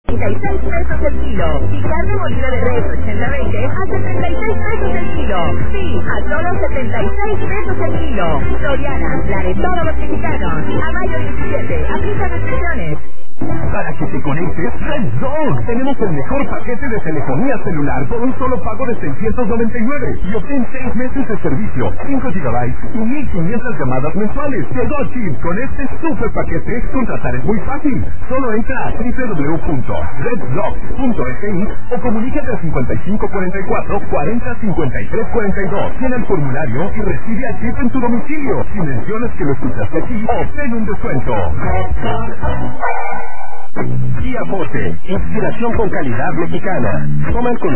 36 pesos el kilo. Y carne molida de res 80-20 a 76 pesos el kilo. Sí, a solo 76 pesos el kilo. Soriana, la de todos los mexicanos. A mayo 17, aplica restricciones. Para que te conectes, Red Zone. Tenemos el mejor paquete de telefonía celular por un solo pago de 699 y obtén 6 meses de servicio, 5 GB y 1500 llamadas mensuales. Llegó Chip. Con este super paquete, contratar es muy fácil. Solo entra a www.redblocks.fi o comunícate a 5544 40 53 42. Llena el formulario y recibe a Chip en tu domicilio. Si mencionas que lo escuchaste aquí, obtén un descuento. Kia Forte, inspiración con calidad mexicana. Toma el